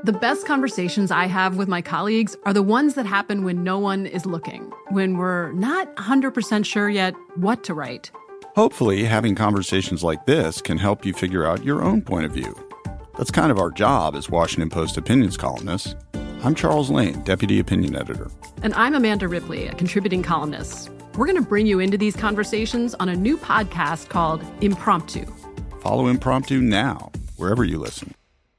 The best conversations I have with my colleagues are the ones that happen when no one is looking, when we're not 100% sure yet what to write. Hopefully, having conversations like this can help you figure out your own point of view. That's kind of our job as Washington Post opinions columnists. I'm Charles Lane, Deputy Opinion Editor. And I'm Amanda Ripley, a contributing columnist. We're going to bring you into these conversations on a new podcast called Impromptu. Follow Impromptu now, wherever you listen.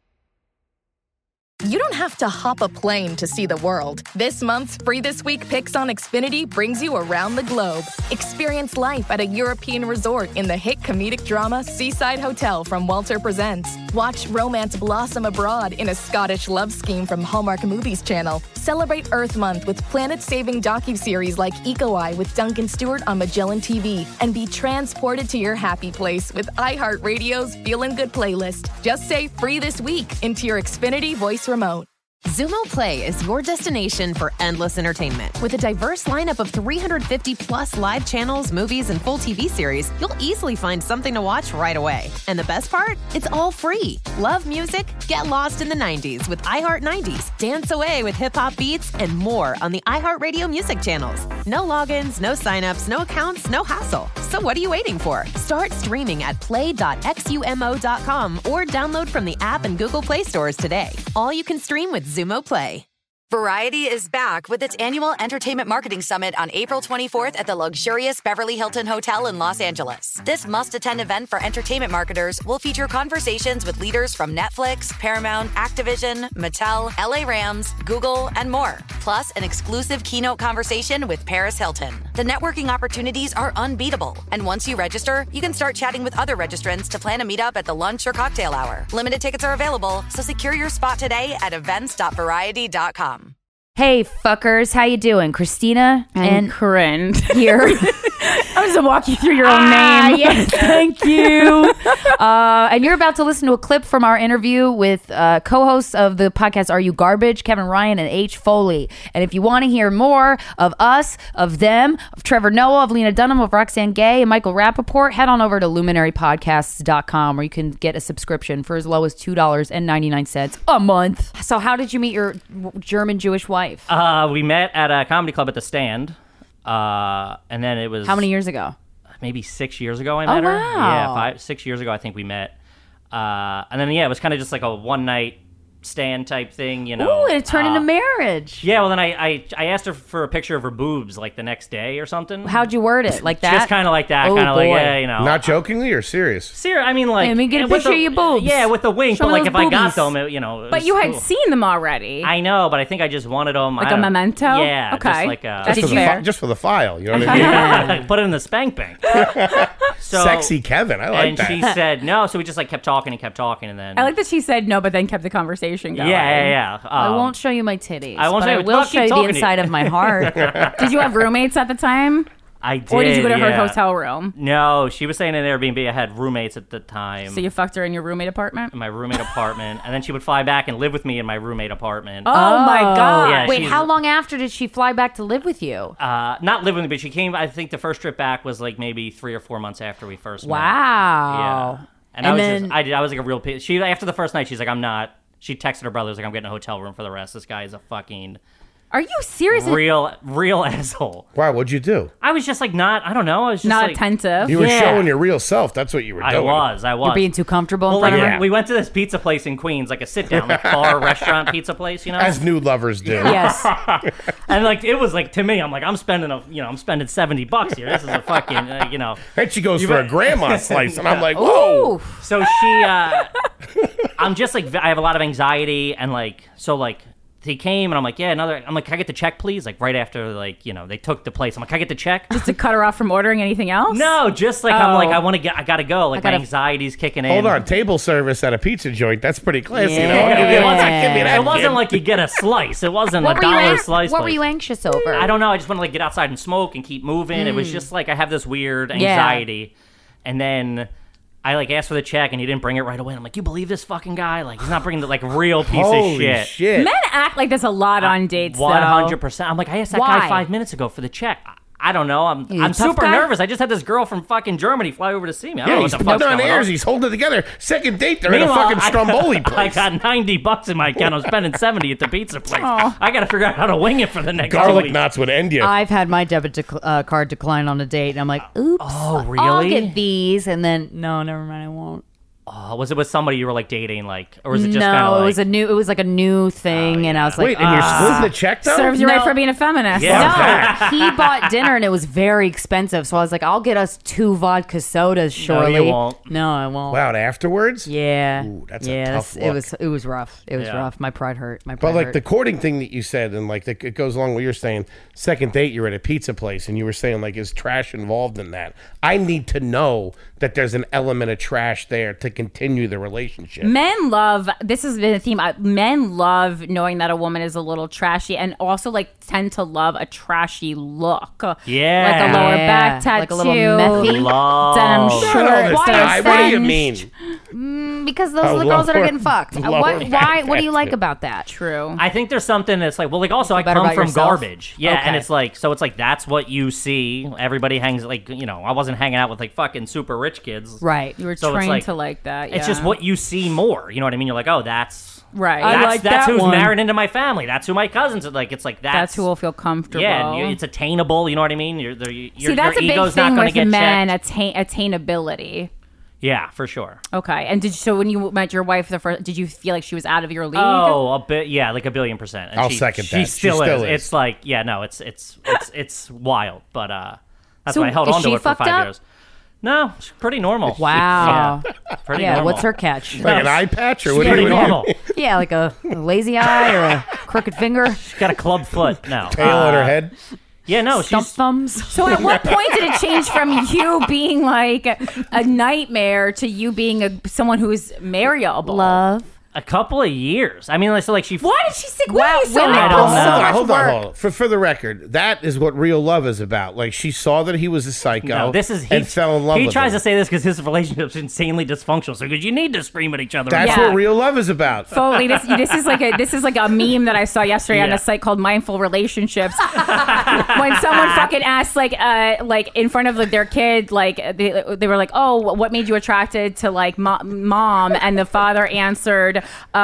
You don't have to hop a plane to see the world. This month's Free This Week Picks on Xfinity brings you around the globe. Experience life at a European resort in the hit comedic drama Seaside Hotel from Walter Presents. Watch romance blossom abroad in a Scottish love scheme from Hallmark Movies Channel. Celebrate Earth Month with planet-saving docuseries like Eco Eye with Duncan Stewart on Magellan TV. And be transported to your happy place with iHeartRadio's Feelin' Good playlist. Just say Free This Week into your Xfinity voice remote. Xumo Play is your destination for endless entertainment. With a diverse lineup of 350 plus live channels, movies, and full TV series, you'll easily find something to watch right away. And the best part? It's all free. Love music? Get lost in the 90s with iHeart 90s, dance away with hip-hop beats, and more on the iHeartRadio music channels. No logins, no signups, no accounts, no hassle. So what are you waiting for? Start streaming at play.xumo.com or download from the app and Google Play stores today. All you can stream with Xumo Play. Variety is back with its annual Entertainment Marketing Summit on April 24th at the luxurious Beverly Hilton Hotel in Los Angeles. This must-attend event for entertainment marketers will feature conversations with leaders from Netflix, Paramount, Activision, Mattel, LA Rams, Google, and more. Plus, an exclusive keynote conversation with Paris Hilton. The networking opportunities are unbeatable. And once you register, you can start chatting with other registrants to plan a meetup at the lunch or cocktail hour. Limited tickets are available, so secure your spot today at events.variety.com. Hey, fuckers, how you doing? Christina and Corinne here. I'm just gonna walk you through your own name. Yes, thank you. And you're about to listen to a clip from our interview with co-hosts of the podcast Are You Garbage, Kevin Ryan and H. Foley. And if you want to hear more of us, of them, of Trevor Noah, of Lena Dunham, of Roxanne Gay, and Michael Rappaport, head on over to luminarypodcasts.com where you can get a subscription for as low as $2.99 a month. So how did you meet your German Jewish wife? We met at a comedy club at the Stand. And then it was... How many years ago? Maybe 6 years ago I met her. Wow. Yeah, 6 years ago I think we met. And then, it was kind of just like a one-night stand type thing, you know. Ooh, it turned into marriage. Yeah, well, then I asked her for a picture of her boobs, like, the next day or something. How'd you word it? Like that? Just kind of like that. Oh, kind of like, boy. yeah, you know. Not jokingly or serious? I mean, like... Let me get a picture of your boobs. Yeah, with the wink. Show but, me like, those if I got boobies. them, it, you know... It But was you had cool. seen them already. I know, but I think I just wanted them... Like a memento? Yeah. Okay. Just like a... That's fair. Just for the file, you know what I mean? Put it in the spank bank. So, Sexy Kevin, I like and that. she said no, so we just like kept talking, and then... I like that she said no, but then kept the conversation going. Yeah. I won't show you my titties. I won't but show I you- will I'll show keep you the talking to inside you. of my heart. Did you have roommates at the time? I did. Or did you go to her yeah. hotel room? No, she was staying in Airbnb. I had roommates at the time. So you fucked her in your roommate apartment? In my roommate apartment, and then she would fly back and live with me in my roommate apartment. Oh my God. Yeah, Wait, she's- how long after did she fly back to live with you? Not live with me, but she came. I think the first trip back was like maybe 3 or 4 months after we first met. Wow. Yeah. And I was like a real piece. She after the first night, she's like, I'm not. She texted her brothers like, I'm getting a hotel room for the rest. This guy is a fucking Are you serious? real asshole. Wow, what'd you do? I was just like I don't know. I was just Not like, attentive. You were Yeah. showing your real self. That's what you were doing. I was. You're being too comfortable in Well, front like, of her? we went to this pizza place in Queens, like a sit-down, like bar, restaurant, pizza place, you know? As new lovers do. Yes. And, like, it was, like, to me, I'm like, I'm spending $70 here. This is a fucking, you know. And she goes for a grandma slice, and I'm like, whoa. Ooh. So she, I'm just, like, I have a lot of anxiety, and, like, so, like, he came, and I'm like, I'm like, can I get the check, please? Like, right after, like, you know, they took the place. I'm like, can I get the check? Just to cut her off from ordering anything else? No, just, like, I'm like, I gotta go. Like, my anxiety's kicking in. Hold on, table service at a pizza joint. That's pretty classy. Yeah. You know? Give me that It wasn't kid. like you get a slice. It wasn't What a were you dollar an- slice. What were place. you anxious over? I don't know. I just want to like get outside and smoke and keep moving. It was just like I have this weird anxiety, and then I like asked for the check and he didn't bring it right away. I'm like, you believe this fucking guy? Like he's not bringing the like real piece Holy of shit. Men act like this a lot on dates, though. 100%. I'm like, I asked that Why? guy 5 minutes ago for the check. I don't know. I'm tough super guy? nervous. I just had this girl from fucking Germany fly over to see me. I don't know he's what the fuck's putting on going airs. on. He's holding it together. Second date, they're in a Meanwhile, fucking Stromboli I place. got $90 in my account. I'm spending $70 at the pizza place. I got to figure out how to wing it for the next 2 Garlic weeks. knots would end you. I've had my debit card decline on a date, and I'm like, oops. Oh, really? I'll get these, and then no, never mind, I won't. Oh, was it with somebody you were like dating, like, or was it just No, kind of like? it was like a new thing, and I was like, Wait, and you're splitting the check though? Serves you No. right for being a feminist. Yeah. No, he bought dinner and it was very expensive. So I was like, I'll get us 2 vodka sodas shortly. you won't. No, I won't. Wow, and afterwards? Yeah. Ooh, that's a yeah, tough it look. was rough. It was Yeah. rough. My pride hurt. But like the courting thing that you said, and like it goes along with what you're saying. Second date, you're at a pizza place, and you were saying like, is trash involved in that? I need to know that there's an element of trash there to continue the relationship. Men love, this has been a theme, men love knowing that a woman is a little trashy, and also like tend to love a trashy look. Yeah. Like a lower Yeah, back tattoo. like a little methy. Love. Denim Not all the shorts. time. What do you fringed. mean? because those are the girls that are getting fucked. lower What do you like tattoo. about that? True. I think there's something that's like, well, like also I better come about from yourself? garbage. Yeah, and Okay. it's like, so it's like, that's what you see. Everybody hangs, like, you know, I wasn't hanging out with like fucking super rich kids. Right. You were So it's trained like- to like that. It's yeah. just what you see more. You know what I mean? You're like, oh, that's Right. That's who's married into my family. That's who my cousins are. Like, it's like That's who will feel comfortable. Yeah, and it's attainable. You know what I mean? Your See, that's a your big ego's thing not going to with get men, checked. attainability. Yeah, for sure. Okay. And so when you met your wife the first, did you feel like she was out of your league? Oh, a bit. Yeah, like 1,000,000,000%. And I'll she, second she that. Still She still is. is. It's like, yeah, no, it's wild. But that's So why I held is on to she it for fucked 5 up? years. No, she's pretty normal. Wow. Yeah, pretty Yeah, normal. what's her catch? Like an eye patch or what do Pretty you normal. Yeah, like a lazy eye or a crooked finger, She's got a club foot. No. tail on her head? Yeah, no, stump she's thumbs. So at what point did it change from you being like a nightmare to you being someone who is marriable? Love. a couple of years. I mean, like, so like she. Why did she stick with you so women much? I don't know. Hold on. For the record, that is what real love is about. Like, she saw that he was a psycho No, this is and fell in love He with tries him. to say this because his relationship's insanely dysfunctional. So because you need to scream at each other. That's Yeah. what real love is about. Foley, this is like a meme that I saw yesterday on Yeah. a site called Mindful Relationships. When someone fucking asked like in front of like their kid, like they were like, oh, what made you attracted to like mom? And the father answered,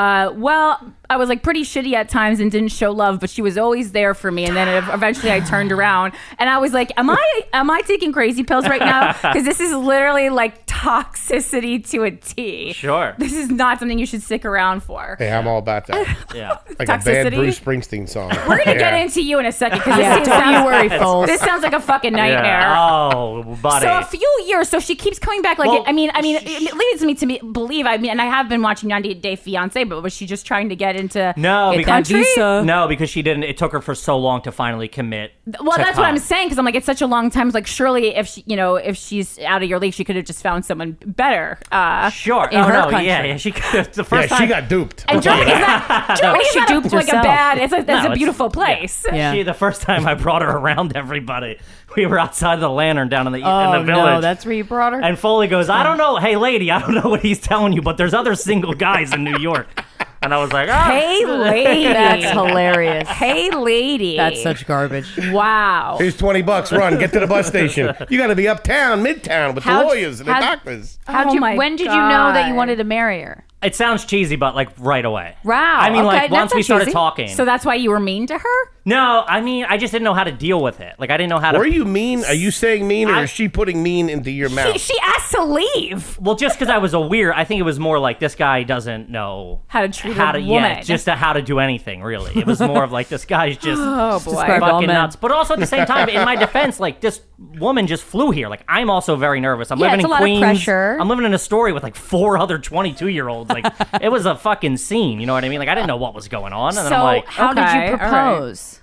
well, I was like pretty shitty at times and didn't show love, but she was always there for me. And then eventually I turned around and I was like, am I taking crazy pills right now? Because this is literally like toxicity to a T. Sure. This is not something you should stick around for. Hey, I'm all about that. Yeah. Like a bad Toxicity? Bruce Springsteen song. We're gonna get Yeah. into you in a second because Yeah, this, don't you worry, Foles. this sounds like a fucking nightmare. Yeah. Oh, buddy. So a few years, so she keeps coming back. Like, Well, I mean, it leads me to believe. I mean, and I have been watching 90 Day Fiance, but was she just trying to get into No, get because that visa? No, because she didn't. It took her for so long to finally commit. Well, to that's what I'm come. saying because I'm like, it's such a long time. Like, surely if she, if she's out of your league, she could have just found someone better. Sure. in oh, her no, country. Yeah. She could. The first Yeah, time she got duped. And Germany's not. Germany's She not duped like a herself. bad. It's No, a beautiful place. Yeah. The first time I brought her around everybody, we were outside the Lantern down in the village. no, that's where you brought her. And Foley goes, I don't know. Hey, lady, I don't know what he's telling you, but there's other single guys in New York. And I was like, oh. Hey, lady. That's hilarious. Hey, lady. That's such garbage. Wow. Here's $20. Run. Get to the bus station. You got to be uptown, midtown with the How'd- lawyers and the how'd- doctors. Oh my When did you know that you God. wanted to marry her? It sounds cheesy, but like right away. Wow, I mean, okay, like that's once not we started cheesy. talking. So that's why you were mean to her? No, I mean, I just didn't know how to deal with it. Like, I didn't know how to. Were you mean? Are you saying mean, or I- is she putting mean into your mouth? She asked to leave. Well, just because I was a weird, I think it was more like this guy doesn't know How to treat how a to, woman. yeah, just how to do anything. Really, it was more of like this guy's just Oh, boy. Describe all fucking men. nuts. But also at the same time, in my defense, like this woman just flew here. Like I'm also very nervous. I'm Yeah, living it's in a lot of Queens. pressure. I'm living in Astoria with like 4 other 22-year-olds. Like it was a fucking scene. You know what I mean? Like I didn't know what was going on, and then So I'm like, how did okay, you all right. propose?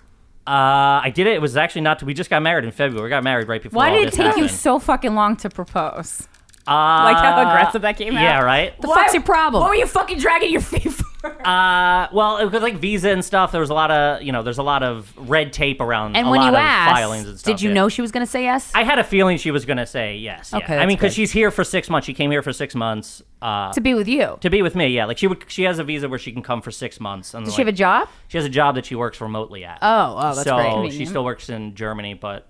I did it. It was actually not. We just got married in February. We got married right before. Why all did it this take you happened. so fucking long to propose? Like how aggressive that came out? Yeah, right. The fuck's your problem? What were you fucking dragging your feet for? Well, it was like visa and stuff. There was a lot of, there's a lot of red tape around And a when lot you of asked, filings and stuff. did you know she was going to say yes? I had a feeling she was going to say yes. Okay, Yeah. I mean, that's because she's here for 6 months. She came here for 6 months. To be with you. To be with me, yeah. Like she has a visa where she can come for 6 months. And Does she have a job? She has a job that she works remotely at. Oh, that's great. So she still works in Germany, but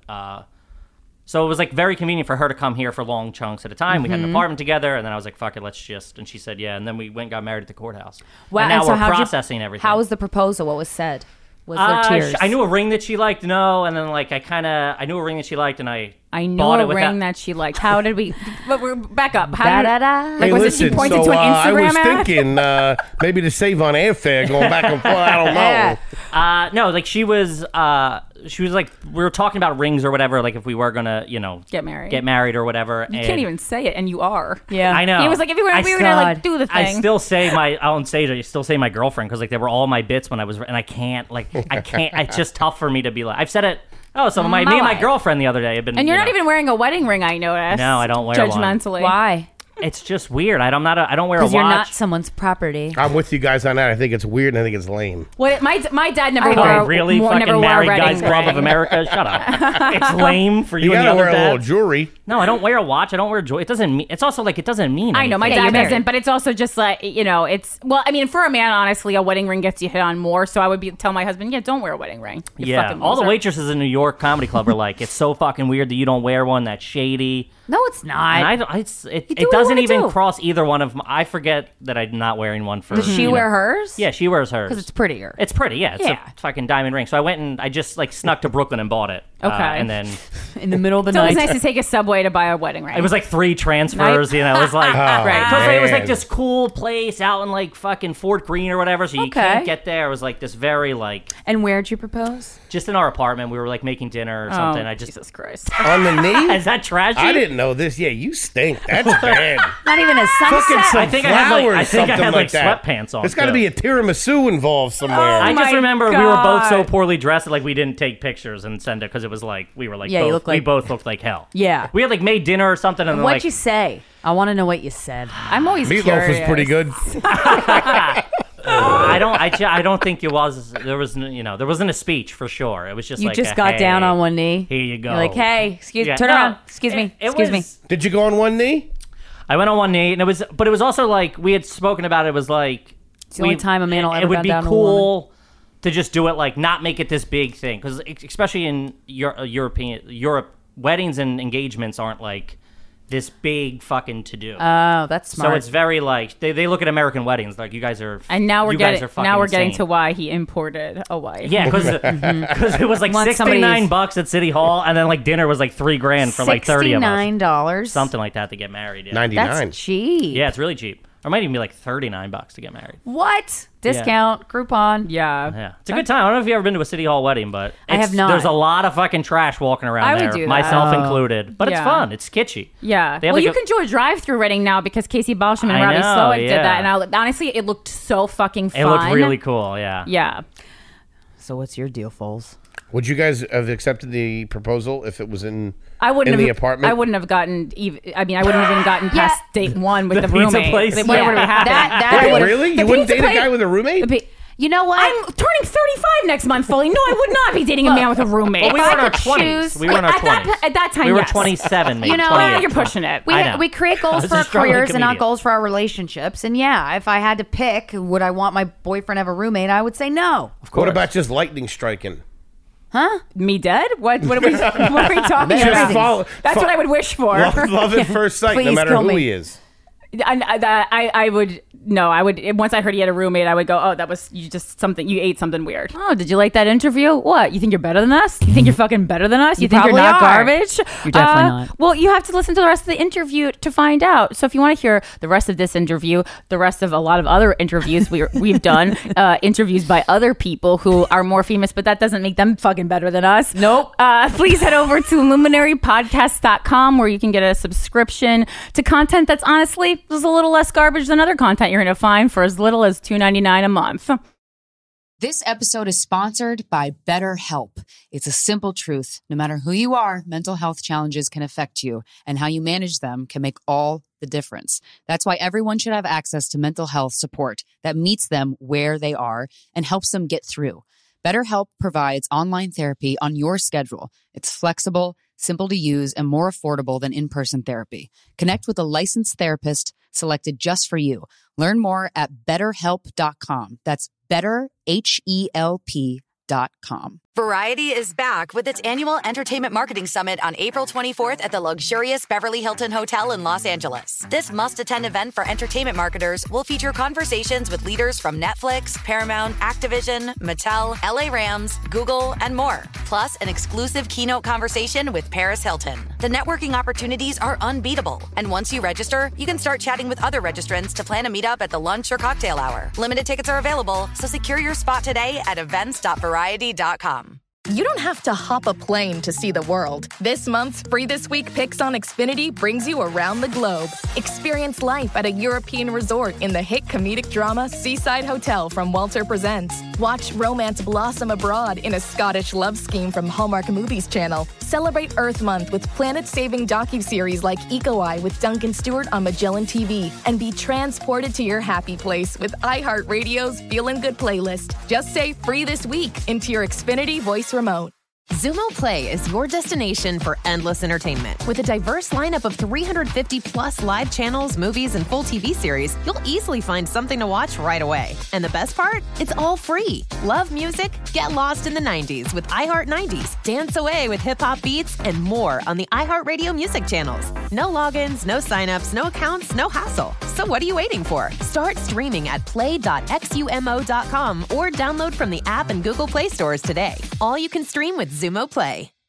so it was like very convenient for her to come here for long chunks at a time. We had an apartment together, and then I was like, "Fuck it, let's just." And she said, "Yeah." And then we went and got married at the courthouse. Wow, and now and so we're how'd you- processing everything. How was the proposal? What was said? Was there tears? I knew a ring that she liked, no, and then like I knew a ring that she liked, and I knew bought a it with ring that she liked. How did we? But we're back up. How did? Da-da-da. Like, was it she pointed to an I Instagram was ad? thinking maybe to save on airfare going back and forth. I don't know. No, like she was like, we were talking about rings or whatever, like if we were gonna, Get married or whatever. You can't even say it, and you are. Yeah, I know. He was like, if we were gonna like do the thing. I still say on stage. I still say my girlfriend because like they were all my bits when I was, and I can't. It's just tough for me to be like. I've said it. Oh, so me and my girlfriend the other day have been. And you're not even wearing a wedding ring, I noticed. No, I don't wear one. Judgmentally. Why? It's just weird. I don't wear a watch. Because you're not someone's property. I'm with you guys on that. I think it's weird and I think it's lame. Well, my dad never Oh, really? never Fucking wore a married wedding guys club ring. of America. Shut up. It's lame for you. You and gotta the wear other a little dads. jewelry. No, I don't wear a watch. I don't wear jewelry. It doesn't mean. It's also like it doesn't mean. I know my anything. dad married. doesn't, but it's also just like it's. Well, I mean, for a man, honestly, a wedding ring gets you hit on more. So I would tell my husband, don't wear a wedding ring. You Yeah, fucking all the loser. waitresses in New York Comedy Club are like, it's so fucking weird that you don't wear one. That's shady. No, it's not. And it what doesn't you wanna even do. cross either one of them. I forget that I'm not wearing one for. Does she wear hers? Yeah, she wears hers Because it's prettier. It's pretty. Yeah, it's Yeah. a fucking diamond ring. So I went and I just like snuck to Brooklyn and bought it. Okay. And then in the middle of the It's night. always nice to take a subway to buy a wedding ring. it was like 3 transfers. It was like Right. Plus, it was like man. this cool place out in like fucking Fort Greene or whatever. So you Okay. can't get there. It was like this very like And where'd you propose? just in our apartment. We were like making dinner or something. I just Jesus Christ. On the knee? is that trashy? I didn't know this. Yeah, you stink. That's bad. Not even a Fucking sunset. some I think I had, like- flowers, I think I something had, like that. sweatpants on, There's got to too. be a tiramisu involved somewhere. I just my remember we were both so God. poorly dressed that like we didn't take pictures and send it because it was like we were like Yeah, you both, look like- we both looked like hell. Yeah. We had like made dinner or something and then What'd like you say? I want to know what you said. I'm always Meatloaf curious. was pretty good. I don't think it was there wasn't a speech for sure. It was just You like just a, got hey, down on one knee. Here you go. You're like, hey, Yeah, turn no, around. Excuse me. Excuse me. was- Did you go on one knee? I went on one knee and it was also like we had spoken about it was like It's the only time a man will ever it would bow be down to a cool to just do it like not make it this big thing because especially in Europe weddings and engagements aren't like this big fucking to do. Oh, that's smart. So it's very like they look at American weddings like you guys are And now we're you guys getting are fucking getting insane. to why he imported a wife. Yeah, because it was like Want somebody's- $69 at City Hall, and then like dinner was like $3,000 for like 30 of us, $69. something like that to get married. Yeah, 99. That's cheap. yeah, it's really cheap. Or it might even be like $39 to get married. What? Discount, Groupon. Yeah. Yeah, it's a good time. I don't know if you've ever been to a City Hall wedding, but I have not. There's a lot of fucking trash walking around I would there, do that. myself Oh. included. But it's Yeah. fun. It's kitschy. Yeah. They have Well, like you a- can do a drive-through wedding now because Casey Balsham and I Robbie know, Slowick did yeah. that, and honestly, it looked so fucking fun. It looked really cool. Yeah. Yeah. So what's your deal, Foles? Would you guys have accepted the proposal if it was in I wouldn't in have. the apartment? I wouldn't have gotten even. I mean, I wouldn't have even gotten past date one with The the, pizza roommate. place? What would have happened? That Wait, would've- really? the You wouldn't pizza date a place- guy with a roommate? You know what? I'm turning 35 next month, Foley. No, I would not be dating a man with a roommate. Well, we If were I in our could 20s. choose- We were in our At that 20s. at that time, we were yes. 27, maybe. You know, 28. You're pushing it. we, I know. we create goals was for our a struggling careers and not comedian. goals for our relationships. And yeah, if I had to pick, would I want my boyfriend to have a roommate? I would say no. What about just lightning striking? Me dead? What are we talking Just about? follow- That's what I would wish for. Love at first sight, no Please matter kill who me. he is. I would no. I would once I heard he had a roommate. I would go, oh, that was you ate something weird. Oh, did you like that interview? What? You think you're better than us? You think you're fucking better than us? You think you're probably not are. garbage? You're definitely not. Well, you have to listen to the rest of the interview to find out. So if you want to hear the rest of this interview, the rest of a lot of other interviews we've done, interviews by other people who are more famous, but that doesn't make them fucking better than us. Nope. Please head over to luminarypodcast.com where you can get a subscription to content that's honestly just a little less garbage than other content you're going to find for as little as $2.99 a month. This episode is sponsored by BetterHelp. It's a simple truth. No matter who you are, mental health challenges can affect you, and how you manage them can make all the difference. That's why everyone should have access to mental health support that meets them where they are and helps them get through. BetterHelp provides online therapy on your schedule. It's flexible, simple to use, and more affordable than in-person therapy. Connect with a licensed therapist selected just for you. Learn more at BetterHelp.com. That's BetterHelp.com. Variety is back with its annual Entertainment Marketing Summit on April 24th at the luxurious Beverly Hilton Hotel in Los Angeles. This must-attend event for entertainment marketers will feature conversations with leaders from Netflix, Paramount, Activision, Mattel, LA Rams, Google, and more. Plus, an exclusive keynote conversation with Paris Hilton. The networking opportunities are unbeatable. And once you register, you can start chatting with other registrants to plan a meetup at the lunch or cocktail hour. Limited tickets are available, so secure your spot today at events.variety.com. You don't have to hop a plane to see the world. This month's Free This Week Picks on Xfinity brings you around the globe. Experience life at a European resort in the hit comedic drama Seaside Hotel from Walter Presents. Watch romance blossom abroad in a Scottish love scheme from Hallmark Movies Channel. Celebrate Earth Month with planet-saving docuseries like Eco Eye with Duncan Stewart on Magellan TV. And be transported to your happy place with iHeartRadio's Feelin' Good playlist. Just say Free This Week into your Xfinity voice remote. Xumo Play is your destination for endless entertainment. With a diverse lineup of 350 plus live channels, movies, and full TV series, you'll easily find something to watch right away. And the best part? It's all free. Love music? Get lost in the 90s with iHeart 90s, dance away with hip-hop beats, and more on the iHeartRadio music channels. No logins, no signups, no accounts, no hassle. So what are you waiting for? Start streaming at play.xumo.com or download from the app and Google Play stores today. All you can stream with Xumo Play.